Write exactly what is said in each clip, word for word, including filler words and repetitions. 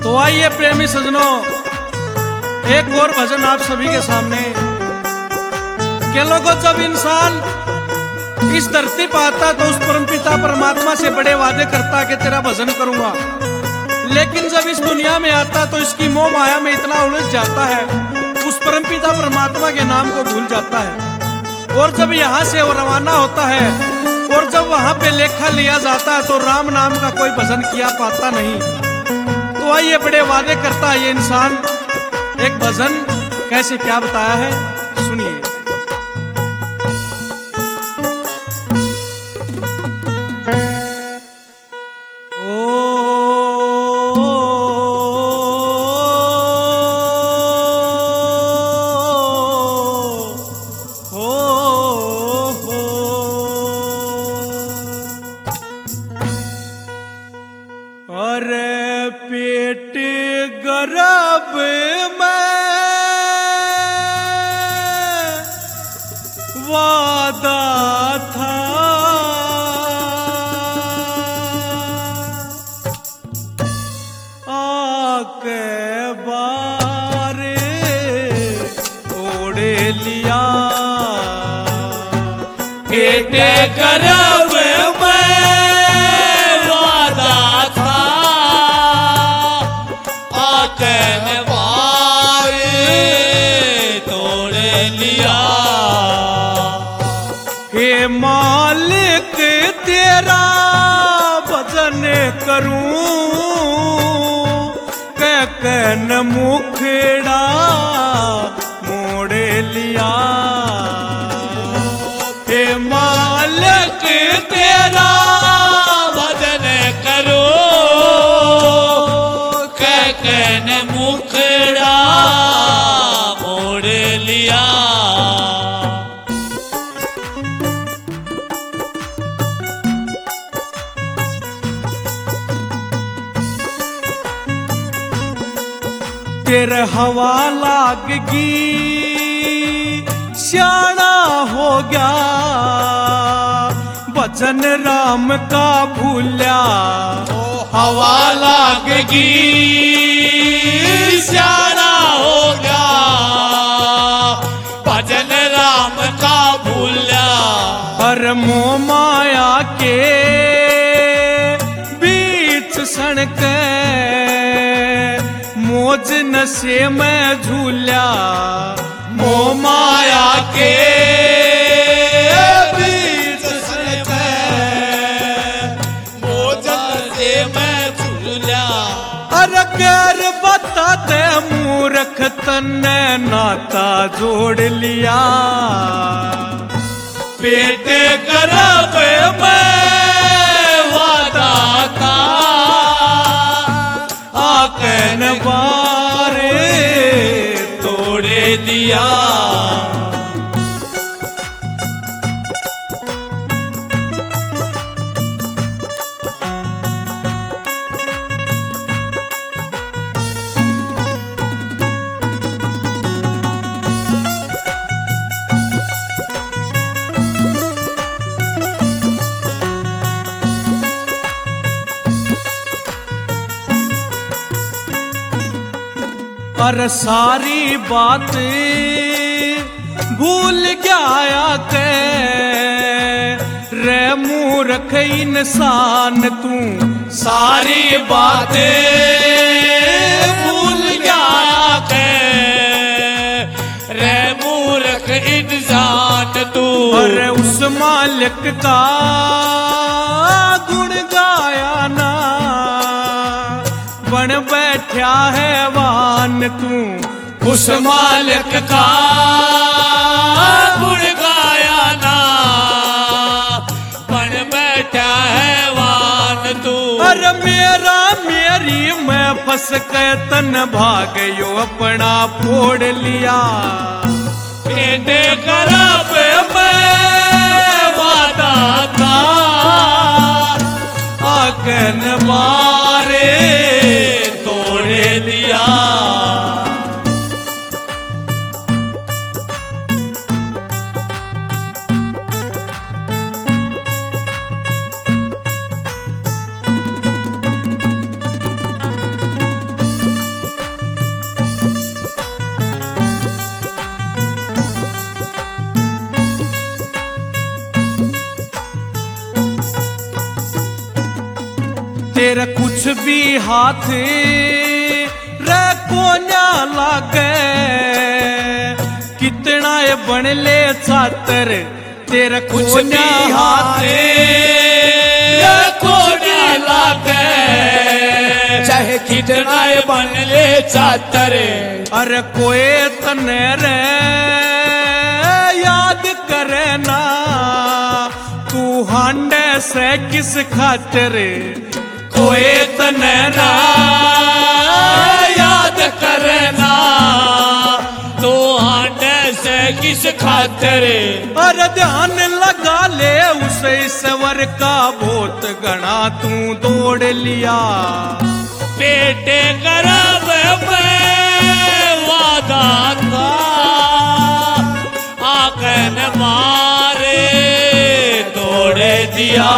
तो आइए प्रेमी सजनों, एक और भजन आप सभी के सामने। के लोगों, जब इंसान इस धरती पर आता तो उस परमपिता परमात्मा से बड़े वादे करता कि तेरा भजन करूंगा, लेकिन जब इस दुनिया में आता तो इसकी मोह माया में इतना उलझ जाता है, उस परमपिता परमात्मा के नाम को भूल जाता है। और जब यहाँ से वो रवाना होता है और जब वहां पे लेखा लिया जाता है तो राम नाम का कोई भजन किया पाता नहीं। तो आइए बड़े वादे करता है ये इंसान, एक भजन कैसे क्या बताया है, सुनिए। अरे पेट गर्भ में वादा था, आके बारे तोड़ लिया। पेट गर्भ मालिक तेरा भजन करूं, कह कन मुखड़ा मोड़ लिया। हे मालिक तेरा भजन करो, कह कन मुखड़ा मोड़ लिया। तेरे हवा लागगी श्याणा हो गया, भजन राम का भूल्या। ओ हवा लागगी श्याणा हो गया, भजन राम का भूल्या। हर मोह माया के बीच सड़क मौज नशे में झूल्या। मोह माया के बीच सड़क मौज नशे में झूल्या। अरे गैर बताते मूर्ख तन्ने नाता जोड़ लिया। पेट गर्भ में वादा था, आकन बारे तोड़ दिया। पर सारी बात भूल गया के रे मूर्ख इंसान तू। सारी बातें भूल गया के रे मूर्ख इंसान तू। अरे उस मालिक का गुण गाया ना, बन बैठा है वान तू। उस मालिक का गुण गाया ना, बन बैठा है वान तू। अरे मेरा मेरी मैं फंस के तन भागयो अपना फोड़ लिया। पेट गर्भ में वादा था, आकन मारे तोड़ दिया। तेरा कुछ भी हाथ रे कोन्या लागे, कितना ये बन ले चातर तेरा कुछ कुछ भी हाथ को न लागे, चाहे कितना ये बन ले चातर। अरे कोई तने रे याद करे ना, तू हांडे से किस खातिर, कोई तने ना याद करना, तो हांडे से किस खातिर। अरे ध्यान लगा ले उस ईश्वर का भूत गणा तू दौड़ लिया, पेटे करब में वादा था, आकन मारे तोड़ दिया।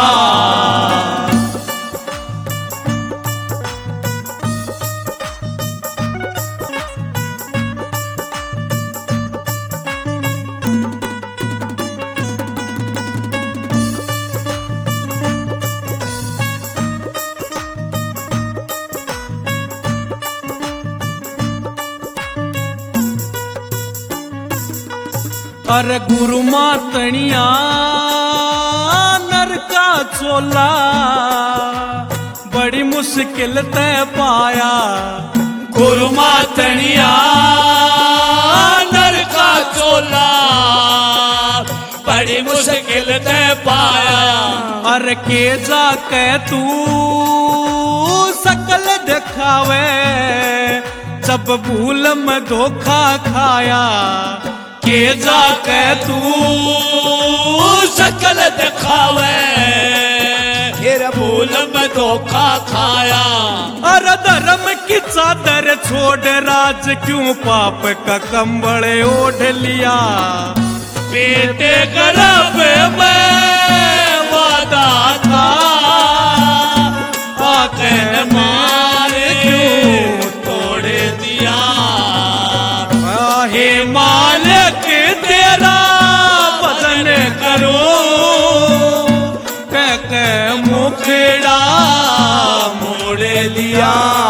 अरे गुरु मातनिया नर का चोला बड़ी मुश्किल ते पाया, गुरु मातनिया नर का चोला बड़ी मुश्किल ते पाया। अरे के जाके तू सकल दिखावे, जब भूल में धोखा खाया, के जाके तू शकल दिखावे, फिर भूल में धोखा खाया। अरे धर्म की चादर छोड़ राज क्यों पाप का कंबल ओढ़ लिया, पेटे गर्भ में वादा था, आकर मार क्यों तोड़ दिया। हे मालिक तेरा भजन करो, कह के मुखड़ा मोड़ लिया।